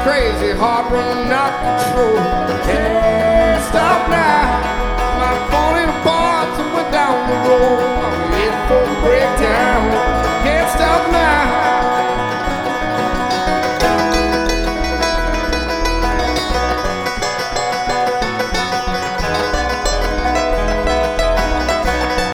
crazy heart running out control. Can't stop now. I'm falling apart somewhere down the